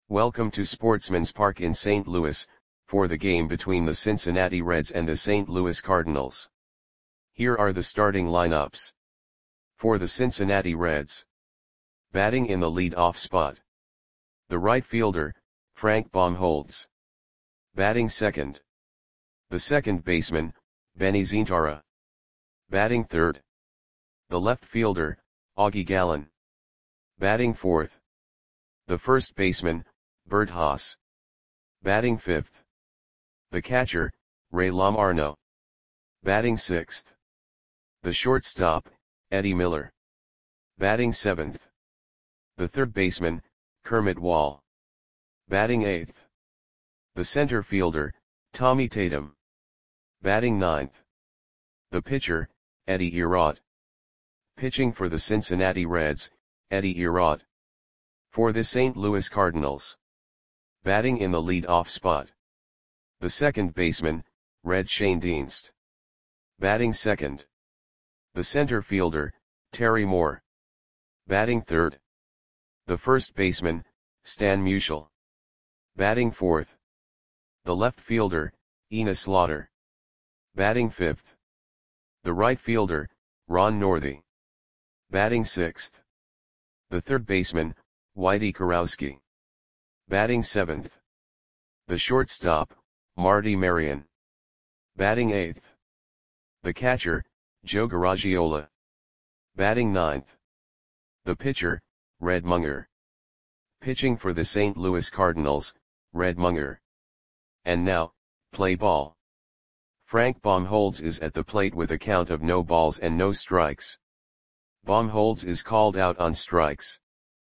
Welcome to Sportsman's Park in St. Louis, for the game between the Cincinnati Reds and the St. Louis Cardinals. Here are the starting lineups. For the Cincinnati Reds. Batting in the lead-off spot. The right fielder, Frank Baumholtz. Batting second. The second baseman, Benny Zintara. Batting third. The left fielder, Augie Gallen. Batting fourth. The first baseman, Bert Haas. Batting fifth. The catcher, Ray Lamarno. Batting sixth. The shortstop, Eddie Miller. Batting seventh. The third baseman, Kermit Wall. Batting eighth. The center fielder, Tommy Tatum. Batting ninth. The pitcher, Eddie Erod. Pitching for the Cincinnati Reds, Eddie Erod. For the St. Louis Cardinals. Batting in the lead-off spot. The second baseman, Red Schoendienst. Batting second. The center fielder, Terry Moore. Batting third. The first baseman, Stan Musial. Batting fourth. The left fielder, Enos Slaughter. Batting fifth. The right fielder, Ron Northey. Batting sixth. The third baseman, Whitey Kurowski. Batting seventh. The shortstop, Marty Marion. Batting eighth. The catcher, Joe Garagiola. Batting ninth. The pitcher, Red Munger. Pitching for the St. Louis Cardinals, Red Munger. And now, play ball. Frank Baumholtz is at the plate with a count of no balls and no strikes. Baumholtz is called out on strikes.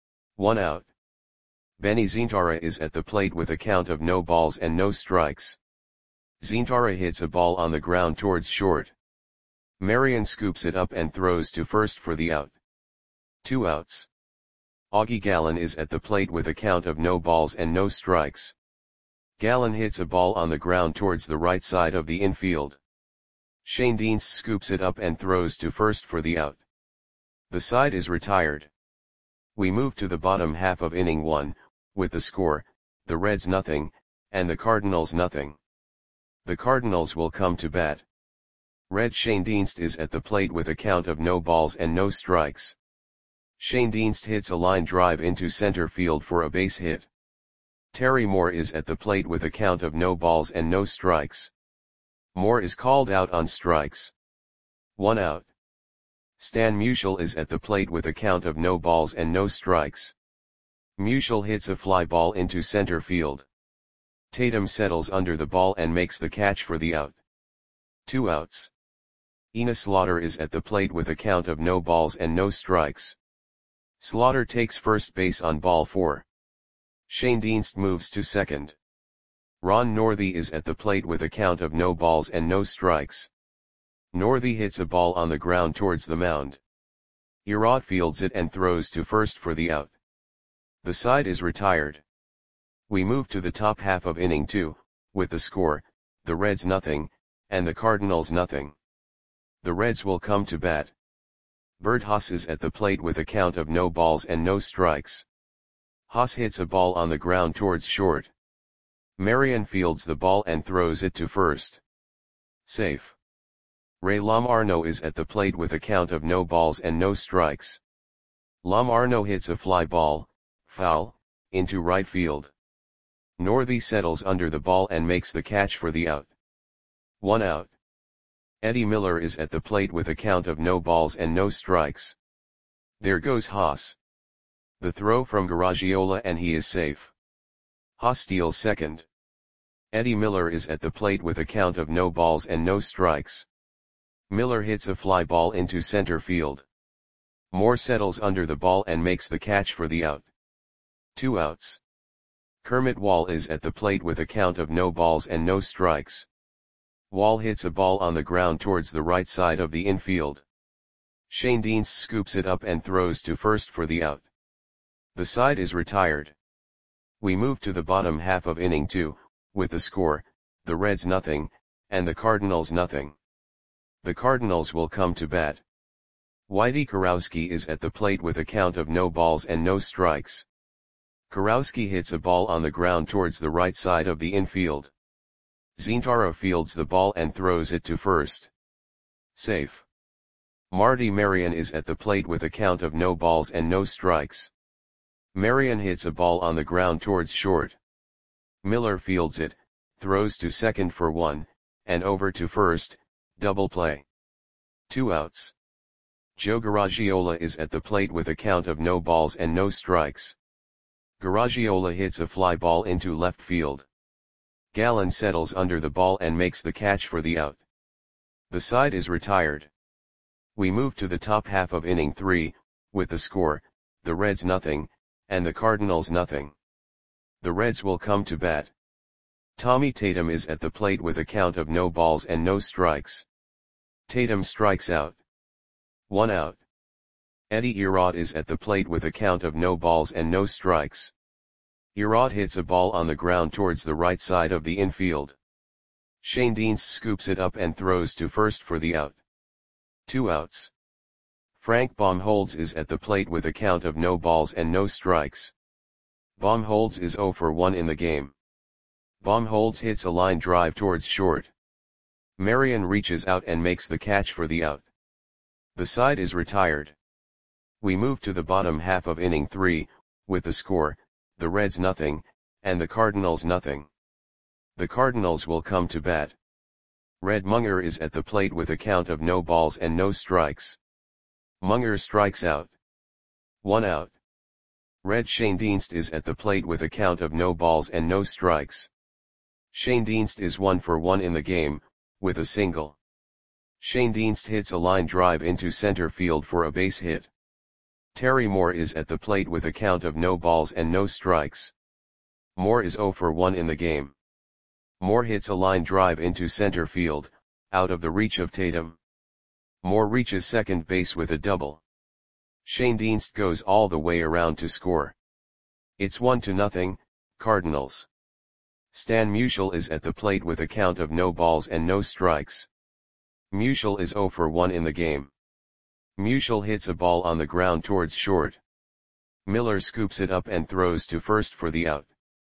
1 out. Benny Zintara is at the plate with a count of no balls and no strikes. Zintara hits a ball on the ground towards short. Marion scoops it up and throws to first for the out. 2 outs. Augie Gallen is at the plate with a count of no balls and no strikes. Gallen hits a ball on the ground towards the right side of the infield. Schoendienst scoops it up and throws to first for the out. The side is retired. We move to the bottom half of inning 1, with the score, the Reds nothing, and the Cardinals nothing. The Cardinals will come to bat. Red Schoendienst is at the plate with a count of no balls and no strikes. Schoendienst hits a line drive into center field for a base hit. Terry Moore is at the plate with a count of no balls and no strikes. Moore is called out on strikes. 1 out. Stan Musial is at the plate with a count of no balls and no strikes. Musial hits a fly ball into center field. Tatum settles under the ball and makes the catch for the out. 2 outs. Enos Slaughter is at the plate with a count of no balls and no strikes. Slaughter takes first base on ball 4. Schoendienst moves to second. Ron Northey is at the plate with a count of no balls and no strikes. Northey hits a ball on the ground towards the mound. Erod fields it and throws to first for the out. The side is retired. We move to the top half of inning 2, with the score, the Reds nothing, and the Cardinals nothing. The Reds will come to bat. Bert Haas is at the plate with a count of no balls and no strikes. Haas hits a ball on the ground towards short. Marion fields the ball and throws it to first. Safe. Ray Lamarno is at the plate with a count of no balls and no strikes. Lamarno hits a fly ball, foul, into right field. Northey settles under the ball and makes the catch for the out. 1 out. Eddie Miller is at the plate with a count of no balls and no strikes. There goes Haas. The throw from Garagiola and he is safe. Haas steals second. Eddie Miller is at the plate with a count of no balls and no strikes. Miller hits a fly ball into center field. Moore settles under the ball and makes the catch for the out. 2 outs. Kermit Wall is at the plate with a count of no balls and no strikes. Wall hits a ball on the ground towards the right side of the infield. Schoendienst scoops it up and throws to first for the out. The side is retired. We move to the bottom half of inning 2, with the score, the Reds nothing, and the Cardinals nothing. The Cardinals will come to bat. Whitey Kurowski is at the plate with a count of no balls and no strikes. Kurowski hits a ball on the ground towards the right side of the infield. Zientara fields the ball and throws it to first. Safe. Marty Marion is at the plate with a count of no balls and no strikes. Marion hits a ball on the ground towards short. Miller fields it, throws to second for 1, and over to first, double play. 2 outs. Joe Garagiola is at the plate with a count of no balls and no strikes. Garagiola hits a fly ball into left field. Gallen settles under the ball and makes the catch for the out. The side is retired. We move to the top half of inning 3, with the score, the Reds 0, and the Cardinals 0. The Reds will come to bat. Tommy Tatum is at the plate with a count of no balls and no strikes. Tatum strikes out. 1 out. Eddie Erod is at the plate with a count of no balls and no strikes. Erod hits a ball on the ground towards the right side of the infield. Shane Dienst scoops it up and throws to first for the out. 2 outs. Frank Baumholtz is at the plate with a count of no balls and no strikes. Baumholtz is 0 for 1 in the game. Baumholtz hits a line drive towards short. Marion reaches out and makes the catch for the out. The side is retired. We move to the bottom half of inning 3, with the score, the Reds 0, and the Cardinals 0. The Cardinals will come to bat. Red Munger is at the plate with a count of no balls and no strikes. Munger strikes out. 1 out. Red Shane Dienst is at the plate with a count of no balls and no strikes. Shane Dienst is 1 for 1 in the game, with a single. Shane Dienst hits a line drive into center field for a base hit. Terry Moore is at the plate with a count of no balls and no strikes. Moore is 0 for 1 in the game. Moore hits a line drive into center field, out of the reach of Tatum. Moore reaches second base with a double. Shane Dienst goes all the way around to score. It's 1-0, Cardinals. Stan Musial is at the plate with a count of no balls and no strikes. Musial is 0 for 1 in the game. Musial hits a ball on the ground towards short. Miller scoops it up and throws to first for the out.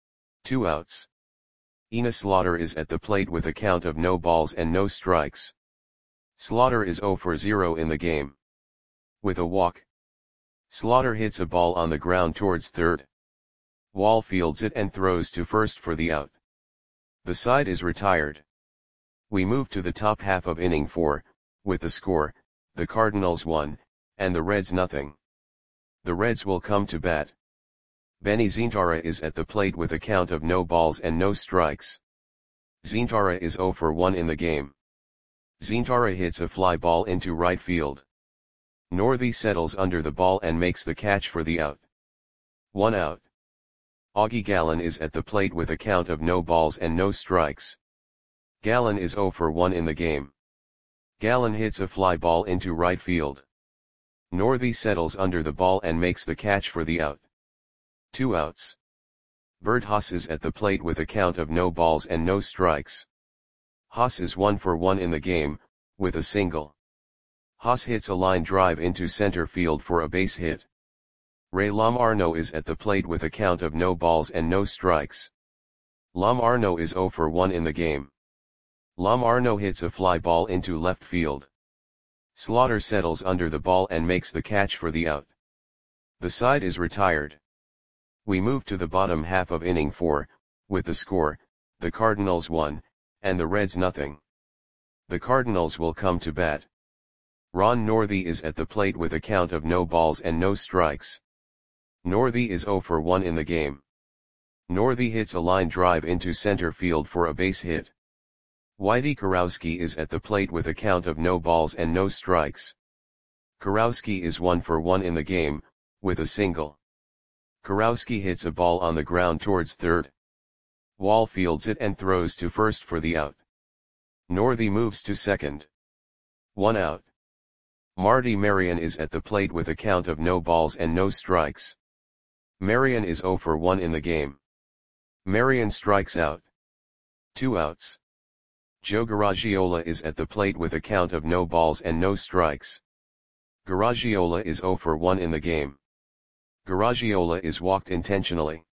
2 outs. Enos Slaughter is at the plate with a count of no balls and no strikes. Slaughter is 0 for 0 in the game. With a walk. Slaughter hits a ball on the ground towards third. Wall fields it and throws to first for the out. The side is retired. We move to the top half of inning 4, with the score, the Cardinals 1, and the Reds 0. The Reds will come to bat. Benny Zientara is at the plate with a count of no balls and no strikes. Zientara is 0 for 1 in the game. Zientara hits a fly ball into right field. Northey settles under the ball and makes the catch for the out. 1 out. Augie Gallen is at the plate with a count of no balls and no strikes. Gallen is 0 for 1 in the game. Gallen hits a fly ball into right field. Northey settles under the ball and makes the catch for the out. 2 outs. Bert Haas is at the plate with a count of no balls and no strikes. Haas is 1 for 1 in the game, with a single. Haas hits a line drive into center field for a base hit. Ray Lamarno is at the plate with a count of no balls and no strikes. Lamarno is 0 for 1 in the game. Lamarno hits a fly ball into left field. Slaughter settles under the ball and makes the catch for the out. The side is retired. We move to the bottom half of inning 4, with the score, the Cardinals 1, and the Reds 0. The Cardinals will come to bat. Ron Northey is at the plate with a count of no balls and no strikes. Northey is 0 for 1 in the game. Northey hits a line drive into center field for a base hit. Whitey Kurowski is at the plate with a count of no balls and no strikes. Kurowski is 1 for 1 in the game, with a single. Kurowski hits a ball on the ground towards third. Wall fields it and throws to first for the out. Northey moves to second. 1 out. Marty Marion is at the plate with a count of no balls and no strikes. Marion is 0 for 1 in the game. Marion strikes out. 2 outs. Joe Garagiola is at the plate with a count of no balls and no strikes. Garagiola is 0 for 1 in the game. Garagiola is walked intentionally.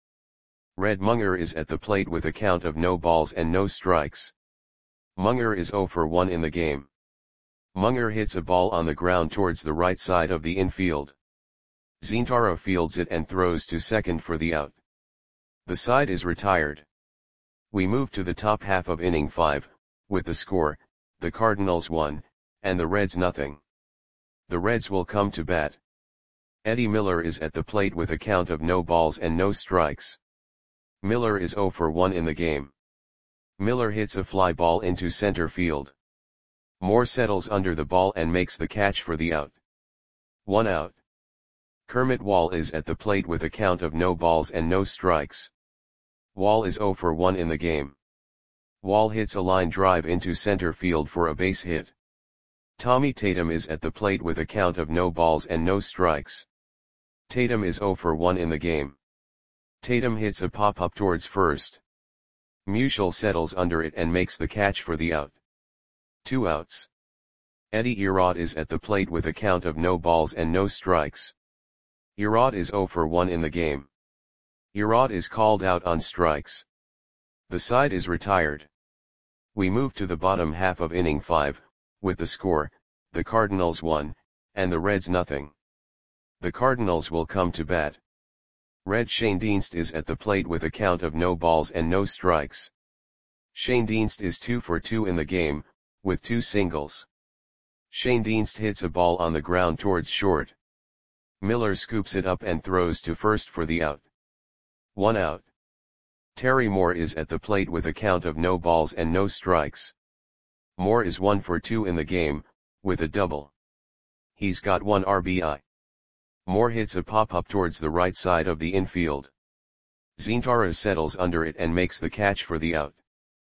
Red Munger is at the plate with a count of no balls and no strikes. Munger is 0 for 1 in the game. Munger hits a ball on the ground towards the right side of the infield. Zintara fields it and throws to second for the out. The side is retired. We move to the top half of inning 5, with the score, the Cardinals 1, and the Reds nothing. The Reds will come to bat. Eddie Miller is at the plate with a count of no balls and no strikes. Miller is 0 for 1 in the game. Miller hits a fly ball into center field. Moore settles under the ball and makes the catch for the out. 1 out. Kermit Wall is at the plate with a count of no balls and no strikes. Wall is 0 for 1 in the game. Wall hits a line drive into center field for a base hit. Tommy Tatum is at the plate with a count of no balls and no strikes. Tatum is 0 for 1 in the game. Tatum hits a pop-up towards first. Musial settles under it and makes the catch for the out. 2 outs. Eddie Erod is at the plate with a count of no balls and no strikes. Erod is 0 for 1 in the game. Erod is called out on strikes. The side is retired. We move to the bottom half of inning 5, with the score, the Cardinals 1, and the Reds nothing. The Cardinals will come to bat. Red Schoendienst is at the plate with a count of no balls and no strikes. Schoendienst is 2 for 2 in the game, with 2 singles. Schoendienst hits a ball on the ground towards short. Miller scoops it up and throws to first for the out. 1 out. Terry Moore is at the plate with a count of no balls and no strikes. Moore is 1 for 2 in the game, with a double. He's got 1 RBI. Moore hits a pop-up towards the right side of the infield. Zintara settles under it and makes the catch for the out.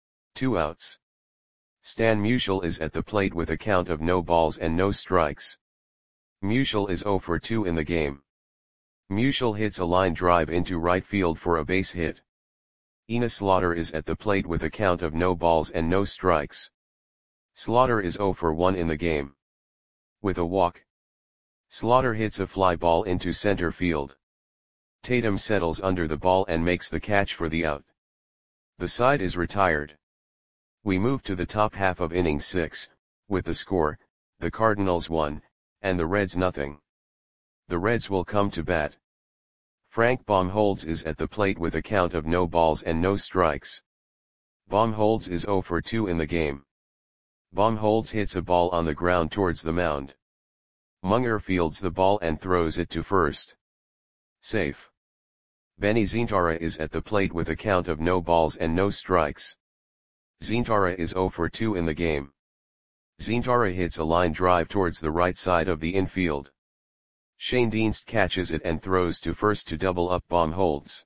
2 outs. Stan Musial is at the plate with a count of no balls and no strikes. Musial is 0 for 2 in the game. Musial hits a line drive into right field for a base hit. Enos Slaughter is at the plate with a count of no balls and no strikes. Slaughter is 0 for 1 in the game. With a walk, Slaughter hits a fly ball into center field. Tatum settles under the ball and makes the catch for the out. The side is retired. We move to the top half of inning 6, with the score, the Cardinals 1, and the Reds nothing. The Reds will come to bat. Frank Baumholtz is at the plate with a count of no balls and no strikes. Baumholtz is 0 for 2 in the game. Baumholtz hits a ball on the ground towards the mound. Munger fields the ball and throws it to first. Safe. Benny Zintara is at the plate with a count of no balls and no strikes. Zintara is 0 for 2 in the game. Zintara hits a line drive towards the right side of the infield. Schoendienst catches it and throws to first to double up Baumholtz.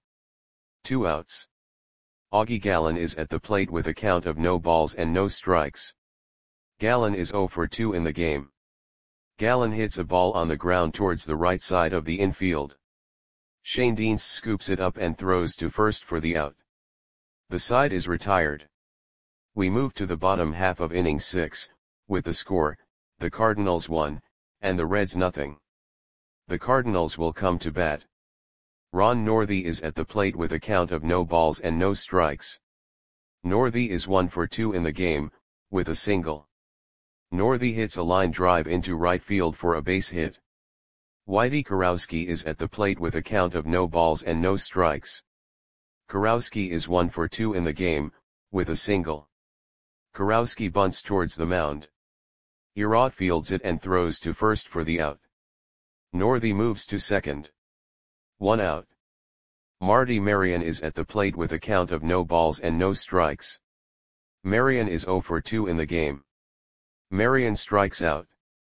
2 outs. Augie Gallen is at the plate with a count of no balls and no strikes. Gallen is 0 for 2 in the game. Gallen hits a ball on the ground towards the right side of the infield. Schoendienst scoops it up and throws to first for the out. The side is retired. We move to the bottom half of inning 6, with the score, the Cardinals 1, and the Reds nothing. The Cardinals will come to bat. Ron Northey is at the plate with a count of no balls and no strikes. Northey is 1 for 2 in the game, with a single. Northey hits a line drive into right field for a base hit. Whitey Kurowski is at the plate with a count of no balls and no strikes. Kurowski is 1 for 2 in the game, with a single. Kurowski bunts towards the mound. Erod fields it and throws to first for the out. Northey moves to second. 1 out. Marty Marion is at the plate with a count of no balls and no strikes. Marion is 0 for 2 in the game. Marion strikes out.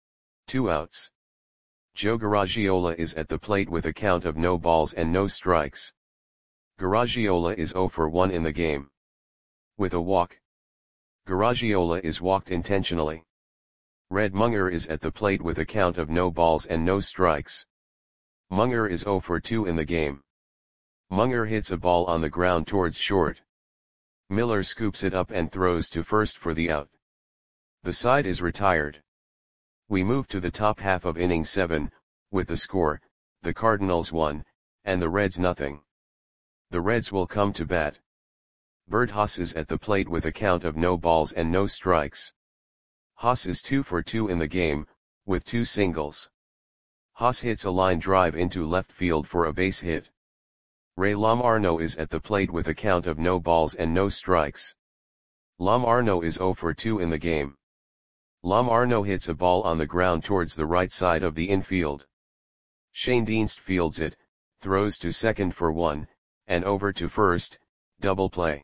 2 outs. Joe Garagiola is at the plate with a count of no balls and no strikes. Garagiola is 0 for 1 in the game. With a walk, Garagiola is walked intentionally. Red Munger is at the plate with a count of no balls and no strikes. Munger is 0 for 2 in the game. Munger hits a ball on the ground towards short. Miller scoops it up and throws to first for the out. The side is retired. We move to the top half of inning 7, with the score, the Cardinals 1, and the Reds nothing. The Reds will come to bat. Bert Haas is at the plate with a count of no balls and no strikes. Haas is 2 for 2 in the game, with 2 singles. Haas hits a line drive into left field for a base hit. Ray Lamarno is at the plate with a count of no balls and no strikes. Lamarno is 0 for 2 in the game. Lamarno hits a ball on the ground towards the right side of the infield. Shane Dienst fields it, throws to second for 1, and over to first, double play.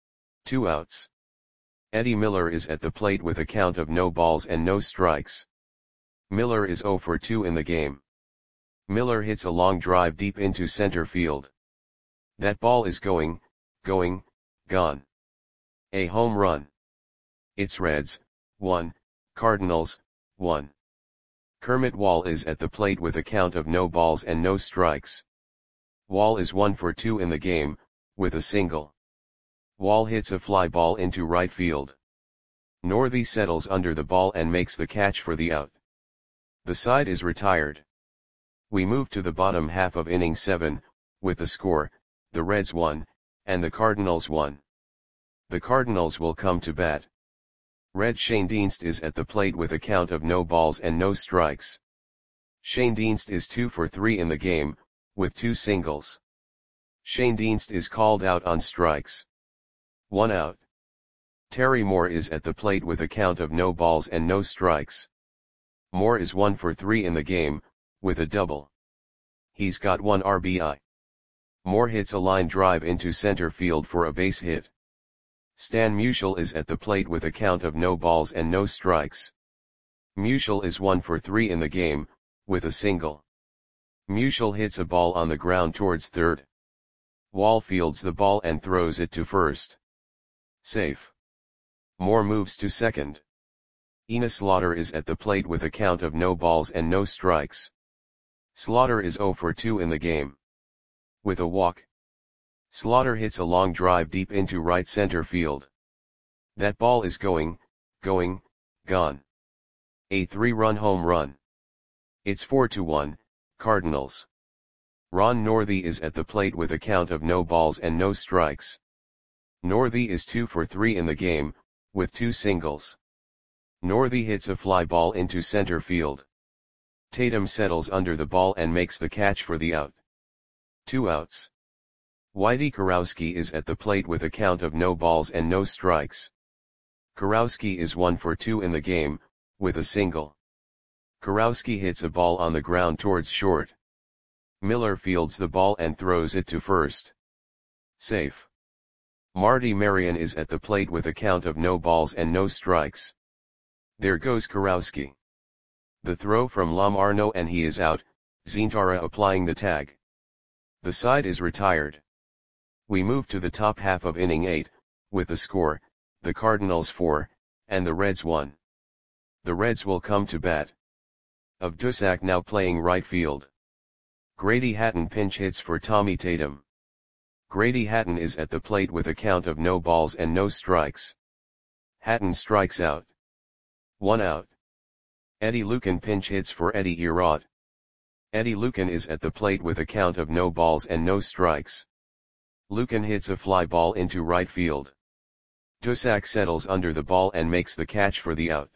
2 outs. Eddie Miller is at the plate with a count of no balls and no strikes. Miller is 0 for 2 in the game. Miller hits a long drive deep into center field. That ball is going, gone. A home run. It's Reds, 1, Cardinals, 1. Kermit Wall is at the plate with a count of no balls and no strikes. Wall is 1 for 2 in the game, with a single. Wall hits a fly ball into right field. Northey settles under the ball and makes the catch for the out. The side is retired. We move to the bottom half of inning 7, with the score, the Reds 1, and the Cardinals 1. The Cardinals will come to bat. Red Shane Dienst is at the plate with a count of no balls and no strikes. Shane Dienst is 2 for 3 in the game, with 2 singles. Shane Dienst is called out on strikes. 1 out. Terry Moore is at the plate with a count of no balls and no strikes. Moore is 1 for 3 in the game, with a double. He's got 1 RBI. Moore hits a line drive into center field for a base hit. Stan Musial is at the plate with a count of no balls and no strikes. Musial is 1 for 3 in the game, with a single. Musial hits a ball on the ground towards third. Wall fields the ball and throws it to first. Safe. Moore moves to second. Enos Slaughter is at the plate with a count of no balls and no strikes. Slaughter is 0 for 2 in the game. With a walk. Slaughter hits a long drive deep into right center field. That ball is going, gone. A 3-run home run. It's 4-1, Cardinals. Ron Northey is at the plate with a count of no balls and no strikes. Northey is 2 for 3 in the game, with 2 singles. Northey hits a fly ball into center field. Tatum settles under the ball and makes the catch for the out. 2 outs. Whitey Kurowski is at the plate with a count of no balls and no strikes. Kurowski is 1 for 2 in the game, with a single. Kurowski hits a ball on the ground towards short. Miller fields the ball and throws it to first. Safe. Marty Marion is at the plate with a count of no balls and no strikes. There goes Kurowski. The throw from Lamarno and he is out, Zintara applying the tag. The side is retired. We move to the top half of inning 8, with the score, the Cardinals 4, and the Reds 1. The Reds will come to bat. Of Dusak now playing right field. Grady Hatton pinch hits for Tommy Tatum. Grady Hatton is at the plate with a count of no balls and no strikes. Hatton strikes out. 1 out. Eddie Lucan pinch hits for Eddie Erod. Eddie Lucan is at the plate with a count of no balls and no strikes. Lucan hits a fly ball into right field. Dusak settles under the ball and makes the catch for the out.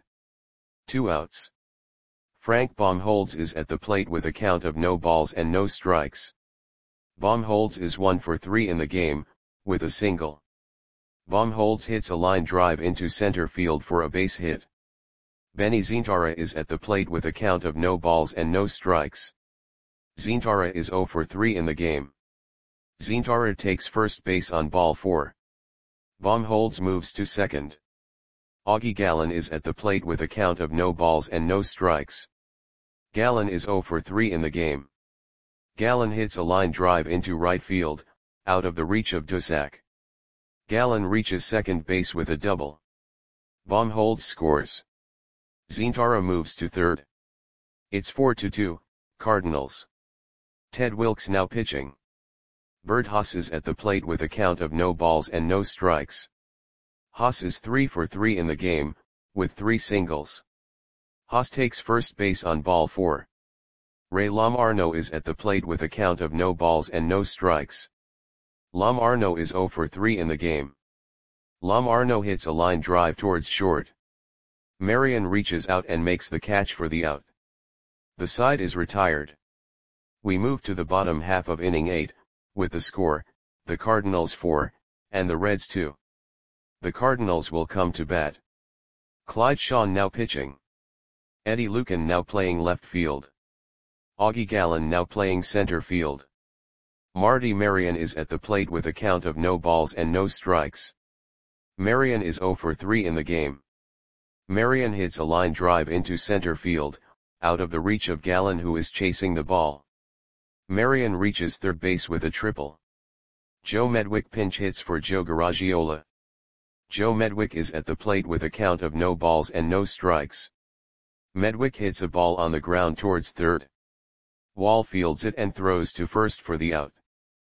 2 outs. Frank Baumholtz is at the plate with a count of no balls and no strikes. Baumholtz is 1 for 3 in the game, with a single. Baumholtz hits a line drive into center field for a base hit. Benny Zintara is at the plate with a count of no balls and no strikes. Zintara is 0 for 3 in the game. Zintara takes first base on ball 4. Baumholtz moves to second. Augie Gallen is at the plate with a count of no balls and no strikes. Gallen is 0 for 3 in the game. Gallen hits a line drive into right field, out of the reach of Dusak. Gallen reaches second base with a double. Baumholtz scores. Zintara moves to third. It's 4-2, Cardinals. Ted Wilkes now pitching. Bert Haas is at the plate with a count of no balls and no strikes. Haas is 3 for 3 in the game, with 3 singles. Haas takes first base on ball 4. Ray Lamarno is at the plate with a count of no balls and no strikes. Lam Arno is 0 for 3 in the game. Lam Arno hits a line drive towards short. Marion reaches out and makes the catch for the out. The side is retired. We move to the bottom half of inning 8, with the score, the Cardinals 4, and the Reds 2. The Cardinals will come to bat. Clyde Shawn now pitching. Eddie Lucan now playing left field. Augie Gallen now playing center field. Marty Marion is at the plate with a count of no balls and no strikes. Marion is 0 for 3 in the game. Marion hits a line drive into center field, out of the reach of Gallen who is chasing the ball. Marion reaches third base with a triple. Joe Medwick pinch hits for Joe Garagiola. Joe Medwick is at the plate with a count of no balls and no strikes. Medwick hits a ball on the ground towards third. Wall fields it and throws to first for the out.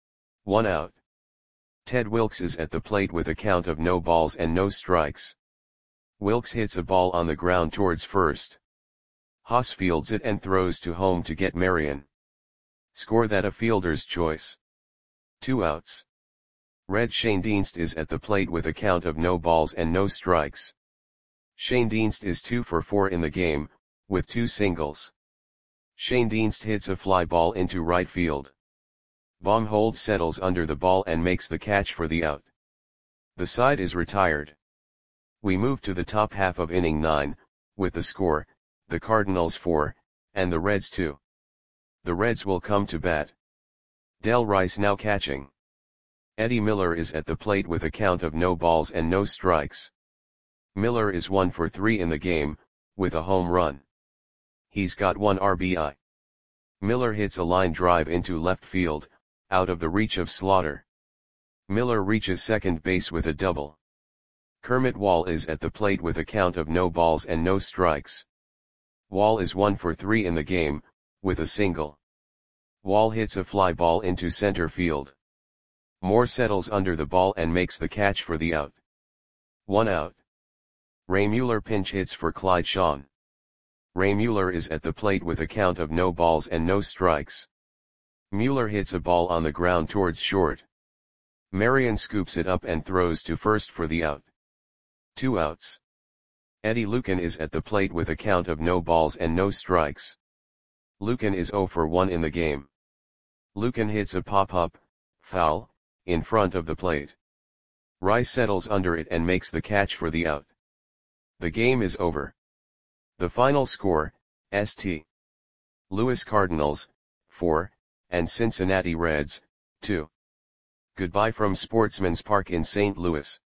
1 out. Ted Wilkes is at the plate with a count of no balls and no strikes. Wilkes hits a ball on the ground towards first. Haas fields it and throws to home to get Marion. Score that a fielder's choice. 2 outs. Red Schoendienst is at the plate with a count of no balls and no strikes. Schoendienst is 2 for 4 in the game, with 2 singles. Schoendienst hits a fly ball into right field. Baumholtz settles under the ball and makes the catch for the out. The side is retired. We move to the top half of inning 9, with the score, the Cardinals 4, and the Reds 2. The Reds will come to bat. Del Rice now catching. Eddie Miller is at the plate with a count of no balls and no strikes. Miller is 1 for 3 in the game, with a home run. He's got 1 RBI. Miller hits a line drive into left field, out of the reach of Slaughter. Miller reaches second base with a double. Kermit Wall is at the plate with a count of no balls and no strikes. Wall is 1 for 3 in the game, with a single. Wall hits a fly ball into center field. Moore settles under the ball and makes the catch for the out. 1 out. Ray Mueller pinch hits for Clyde Shawn. Ray Mueller is at the plate with a count of no balls and no strikes. Mueller hits a ball on the ground towards short. Marion scoops it up and throws to first for the out. 2 outs. Eddie Lucan is at the plate with a count of no balls and no strikes. Lucan is 0 for 1 in the game. Lucan hits a pop-up, foul, in front of the plate. Rice settles under it and makes the catch for the out. The game is over. The final score, St. Louis Cardinals, 4, and Cincinnati Reds, 2. Goodbye from Sportsman's Park in St. Louis.